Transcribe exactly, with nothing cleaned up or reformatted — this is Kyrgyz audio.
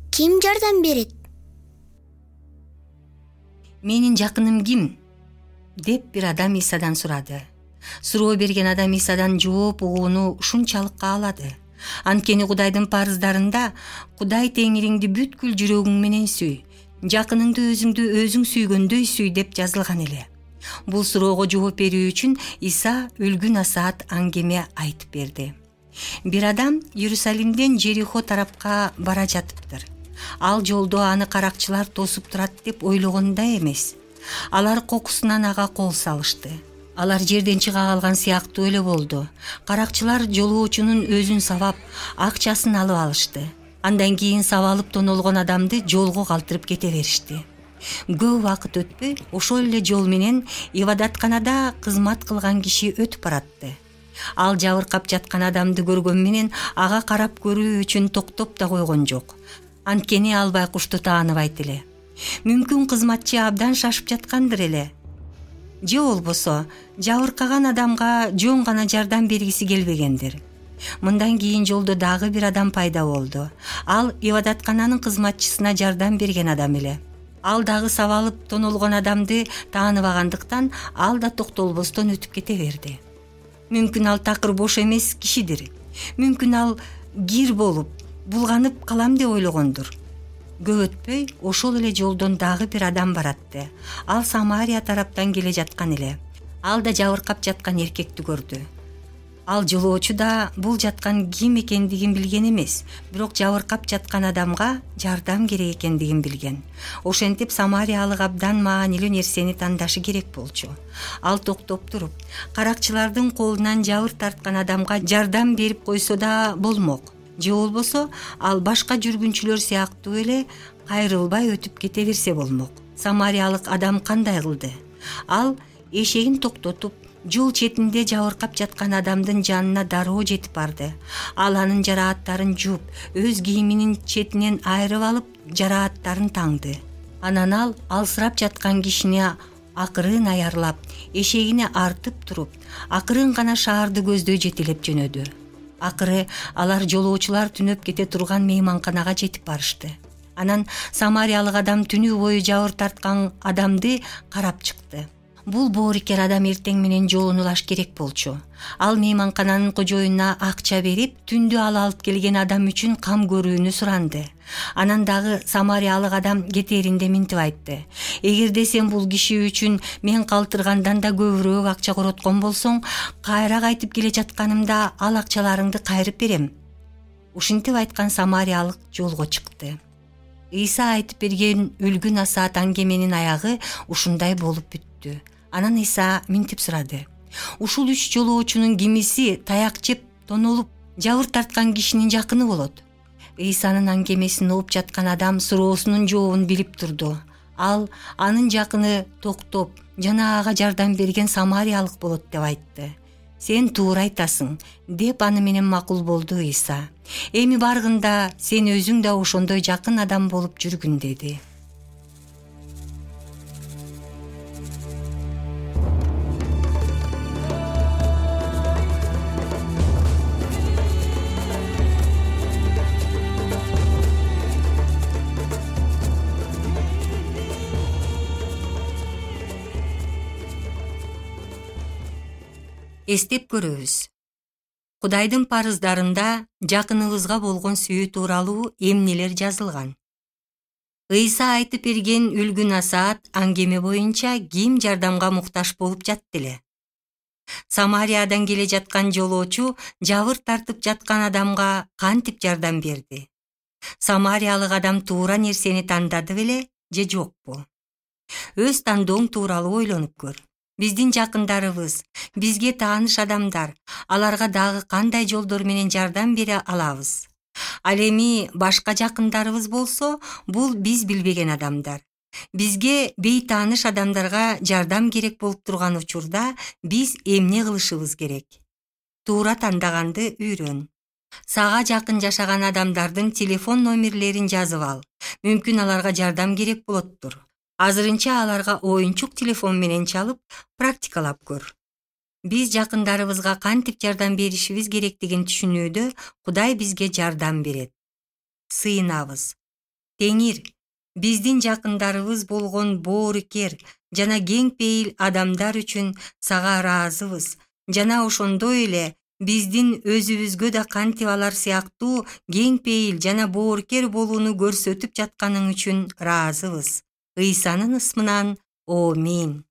Ким жардам берет? Менин жакыным ким? Деп бир адам Исадан сурады. Суроо берген адам Исадан жооп угууну ушунчалык каалады. Анткени Кудайдын парыздарында Кудай теңириңди бүткүл жүрөгүң менен сүй, жакыныңды өзүңдү өзүң сүйгөндөй сүй деп жазылган эле. Бул суроого жооп берүү үчүн Иса үлгү насаат аңгеме айтып берди. Бир адам Иерусалимден Жерихо тарапка бара жатыптыр. Ал жолдо аны каракчылар тосуп турат деп ойлогонда эмес. Алар кокусунан ага кол салышты. Алар жерден чыга калган сыяктуу эле болду. Каракчылар жолоочунун өзүн сабап, акчасын алып алышты. Андан кийин сабалып тонолгон адамды жолго калтырып кете беришти. Көп убакыт өтпөй, ошол эле жол менен ибадатканада кызмат кылган киши өтүп баратты. Ал жабыркап жаткан адамды көргөн менен ага карап көрүү үчүн токтоп да койгон жок. Анткени ал байкушту тааныбайт эле. Мүмкүн кызматчы абдан шашып жаткандыр эле. Же болбосо жабыркаган адамга жөн гана жардам бергиси келбегендир. Мындан кийин жолдо дагы бир адам пайда болду. Ал ибадаткананын кызматчысына жардам берген адам эле. Ал дагы сабалып тонолгон адамды тааныбагандыктан ал да токтолбостон өтүп кете берди. Мүмкүн ал такыр бош эмес кишидир. Мүмкүн ал кир болуп, булганып калам деп ойлогондур. Көп өтпөй ошол эле жолдон дагы бир адам баратты. Ал Самария тараптан келе жаткан эле. Ал да жабыркап жаткан эркекти көрдү. Ал жолоочу да бул жаткан ким экендигин билген эмес, бирок жабыркап жаткан адамга жардам керек экендигин билген. Ошентип Самариялык абдан маанилүү нерсени тандашы керек болчу. Ал токтоп туруп, каракчылардын колунан жабыр тарткан адамга жардам берип койсо да болмок. Же болбосо ал башка жүргүнчүлөр сыяктуу эле кайрылбай өтүп кете берсе болмок. Самариялык адам кандай кылды? Ал эшегин токтотуп, жол четинде жабыркап жаткан адамдын жанына дароо жетип барды. Ал анын жарааттарын жууп, өз кийиминин четинен айрып алып, жарааттарын таңды. Анан ал алсырап жаткан кишини акырын аярлап, эшегине артып туруп, акырын гана шаарды көздөй жетелеп жөнөдү. Акыры алар жолоочулар түнөп кете турган мейманканага жетип барышты. Анан Самариялык адам түнү бою жабыр тарткан адамды карап чыкты. Бул боорукер адам эртең менен жолун улаш керек болчу. Ал мейманкананын кожоюнуна акча берип, түндү ал алып келген адам үчүн кам көрүүнү суранды. Анан дагы Самариялык адам кетээринде минтип айтты. Эгерде сен бул киши үчүн мен калтыргандан да көбүрөөк акча короткон болсоң, кайра кайтып келе жатканымда ал акчаларыңды кайрып берем. Ушинтип айткан Самариялык жолго чыкты. Иса айтып берген үлгү насаат аңгеменин аягы ушундай болуп бүттү. Анан Иса минтип сурады. Ушул үч жолоочунун кимиси таяк жеп, тонолуп, жабыр тарткан кишинин жакыны болот? Исанын аңгемесин угуп жаткан адам суроосунун жообун билип турду. Ал анын жакыны токтоп, жана ага жардам берген Самариялык болот деп айтты. Сен туура айтасың, деп аны менен макул болду Иса. Эми баргында сен өзүң да ошондой жакын адам болуп жүргүн деди. Эстеп көрөбүз. Кудайдын парыздарында жакыныбызга болгон сүйүү тууралуу эмнелер жазылган. Иса айтып берген үлгү насаат аңгеме боюнча ким жардамга муктаж болуп жатты эле? Самариядан келе жаткан жолоочу жабыр тартып жаткан адамга кантип жардам берди? Самариялык адам туура нерсени тандады беле же жокпу? Өз тандооң тууралуу ойлонуп көр. Биздин жакындарыбыз, бизге тааныш адамдар, аларга дагы кандай жолдор менен жардам бере алабыз? Ал эми башка жакындарыбыз болсо, бул биз билбеген адамдар. Бизге бейтааныш адамдарга жардам керек болуп турган учурда биз эмне кылышыбыз керек? Туура тандаганды үйрөн. Сага жакын жашаган адамдардын телефон номерлерин жазып ал. Мүмкүн аларга жардам керек болоттур. Азырынча аларга оюнчук телефон менен чалып, практикалап көр. Биз жакындарыбызга кантип жардам беришибиз керектигин түшүнүүдө Кудай бизге жардам берет. Сыйынабыз. Теңир, биздин жакындарыбыз болгон боорукер жана кең пейил адамдар үчүн сага ыраазыбыз жана ошондой эле биздин өзүбүзгө да кантип алар сыяктуу кең пейил жана боорукер болууну көрсөтүп жатканың үчүн ыраазыбыз. Ыйсанын ысмынан, Омин.